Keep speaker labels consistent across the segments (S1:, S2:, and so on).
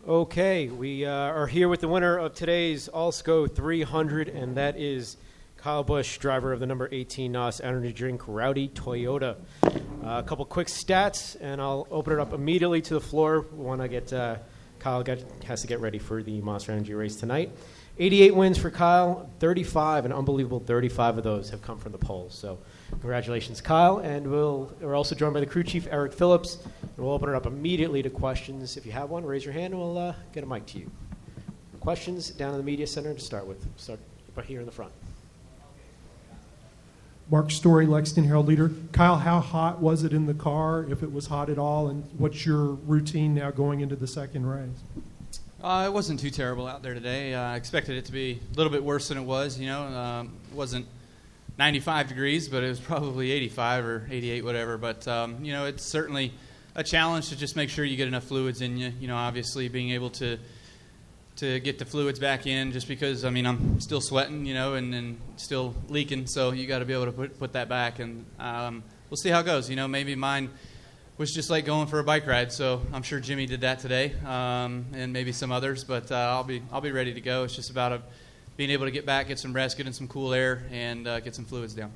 S1: Okay, we are here with the winner of today's Allsco 300, and that is Kyle Busch, driver of the number 18 NOS Energy Drink Rowdy Toyota. A couple quick stats, and I'll open it up immediately to the floor when I get Kyle has to get ready for the Monster Energy race tonight. 88 wins for Kyle, 35, an unbelievable 35 of those have come from the polls. So congratulations, Kyle. And we're also joined by the crew chief, Eric Phillips. And we'll open it up immediately to questions. If you have one, raise your hand, and we'll get a mic to you. Questions down in the media center to start with. Start right here in the front.
S2: Mark Story, Lexington Herald Leader. Kyle, how hot was it in the car, if it was hot at all, and what's your routine now going into the second race?
S3: It wasn't too terrible out there today. I expected it to be a little bit worse than it was. It wasn't 95 degrees, but it was probably 85 or 88, whatever. But, it's certainly a challenge to just make sure you get enough fluids in you. Obviously being able to get the fluids back in, just because, I'm still sweating, and still leaking. So you got to be able to put that back. And we'll see how it goes. Maybe mine was just like going for a bike ride, so I'm sure Jimmy did that today, and maybe some others. But I'll be ready to go. It's just about being able to get back, get some rest, get in some cool air, and get some fluids down.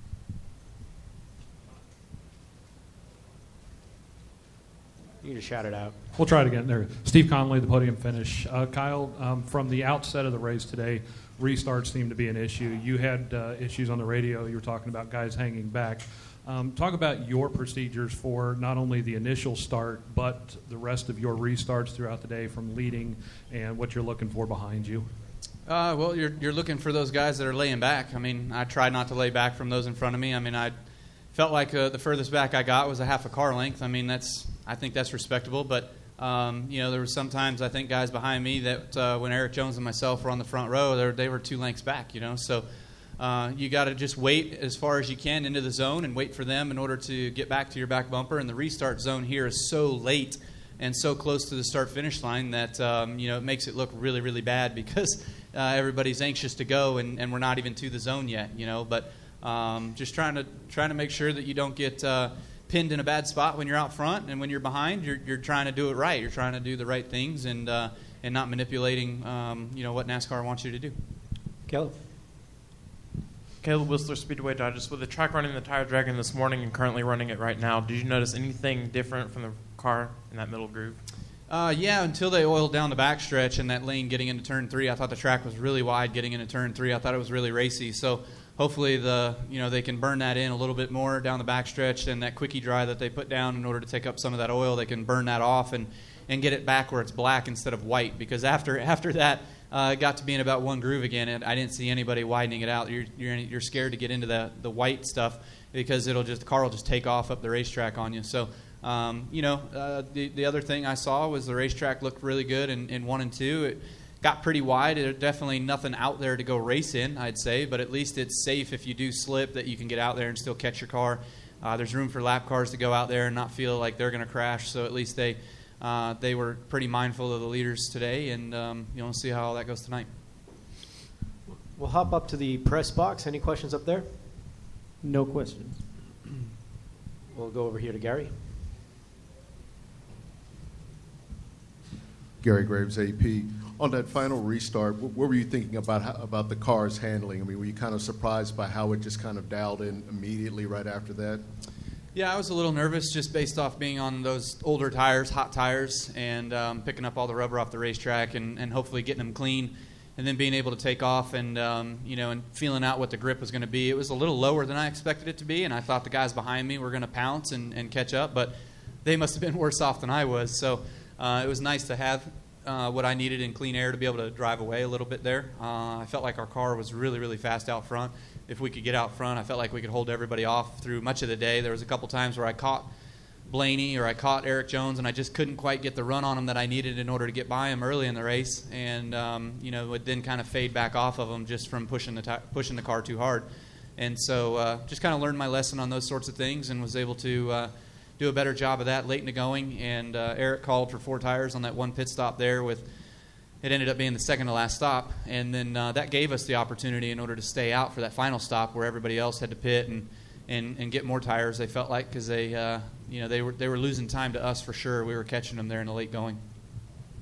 S1: You just shout it out.
S4: We'll try it again. There, Steve Conley, the podium finish. Kyle, from the outset of the race today, restarts seemed to be an issue. You had issues on the radio. You were talking about guys hanging back. Talk about your procedures for not only the initial start, but the rest of your restarts throughout the day from leading, and what you're looking for behind you.
S3: Well, you're looking for those guys that are laying back. I tried not to lay back from those in front of me. I felt like the furthest back I got was a half a car length. I think that's respectable. But there were sometimes I think guys behind me that when Eric Jones and myself were on the front row, they were 2 lengths back. So. You got to just wait as far as you can into the zone and wait for them in order to get back to your back bumper. And the restart zone here is so late and so close to the start-finish line that it makes it look really, really bad because everybody's anxious to go and we're not even to the zone yet. But just trying to make sure that you don't get pinned in a bad spot when you're out front, and when you're behind, you're trying to do it right. You're trying to do the right things and not manipulating what NASCAR wants you to do.
S1: Caleb.
S5: Caleb Whistler, Speedway Digest. With the track running the Tire Dragon this morning and currently running it right now, did you notice anything different from the car in that middle groove?
S3: Yeah, until they oiled down the backstretch and that lane getting into Turn 3, I thought the track was really wide getting into Turn 3. I thought it was really racy. So hopefully they can burn that in a little bit more down the backstretch, and that quickie dry that they put down in order to take up some of that oil, they can burn that off and get it back where it's black instead of white. Because after that, it got to being about one groove again, and I didn't see anybody widening it out. You're scared to get into the white stuff because the car will just take off up the racetrack on you. So, the other thing I saw was the racetrack looked really good in 1 and 2. It got pretty wide. There's definitely nothing out there to go race in, I'd say, but at least it's safe if you do slip that you can get out there and still catch your car. There's room for lap cars to go out there and not feel like they're going to crash, so at least they were pretty mindful of the leaders today, and we'll see how all that goes tonight.
S1: We'll hop up to the press box. Any questions up there?
S6: No questions.
S1: We'll go over here to Gary.
S7: Gary Graves, AP. On that final restart, what were you thinking about the car's handling? Were you kind of surprised by how it just kind of dialed in immediately right after that?
S3: Yeah, I was a little nervous just based off being on those older tires, hot tires, and picking up all the rubber off the racetrack and hopefully getting them clean, and then being able to take off and and feeling out what the grip was going to be. It was a little lower than I expected it to be, and I thought the guys behind me were going to pounce and catch up, but they must have been worse off than I was. So it was nice to have what I needed in clean air to be able to drive away a little bit there. I felt like our car was really, really fast out front. If we could get out front, I felt like we could hold everybody off through much of the day. There was a couple times where I caught Blaney or I caught Eric Jones, and I just couldn't quite get the run on him that I needed in order to get by him early in the race, and would then kind of fade back off of him just from pushing the car too hard. And so just kind of learned my lesson on those sorts of things and was able to do a better job of that late in the going. And Eric called for 4 tires on that one pit stop there it ended up being the second to last stop, and then that gave us the opportunity in order to stay out for that final stop where everybody else had to pit and get more tires. They felt like because they were losing time to us for sure. We were catching them there in the late going.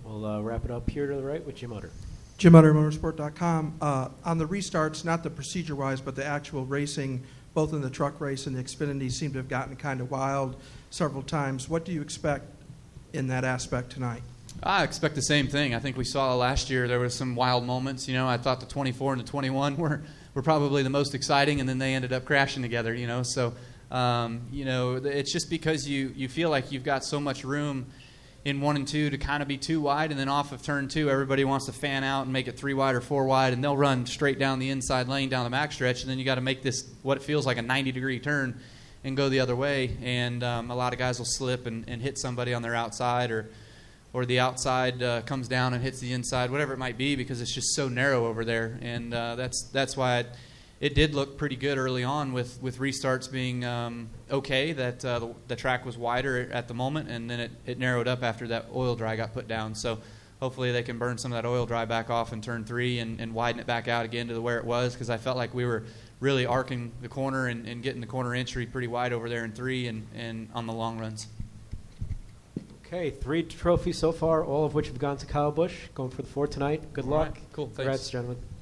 S1: We'll wrap it up here to the right with Jim Utter.
S8: Jim Utter, motorsport.com. On the restarts, not the procedure-wise, but the actual racing, both in the truck race and the Xfinity, seem to have gotten kind of wild several times. What do you expect in that aspect tonight?
S3: I expect the same thing. I think we saw last year there were some wild moments. I thought the 24 and the 21 were probably the most exciting, and then they ended up crashing together. So it's just because you feel like you've got so much room in 1 and 2 to kind of be too wide, and then off of turn 2, everybody wants to fan out and make it 3 wide or 4 wide, and they'll run straight down the inside lane down the max stretch, and then you got to make this what feels like a 90-degree turn and go the other way, and a lot of guys will slip and hit somebody on their outside, or the outside comes down and hits the inside, whatever it might be, because it's just so narrow over there, and that's why it did look pretty good early on with restarts being okay, that the track was wider at the moment, and then it narrowed up after that oil dry got put down. So hopefully they can burn some of that oil dry back off in turn 3 and widen it back out again to where it was, because I felt like we were really arcing the corner and getting the corner entry pretty wide over there in 3 and on the long runs.
S1: Okay, 3 trophies so far, all of which have gone to Kyle Busch. Going for the 4th tonight. Good luck.
S3: All right, cool. Thanks.
S1: Congrats, gentlemen.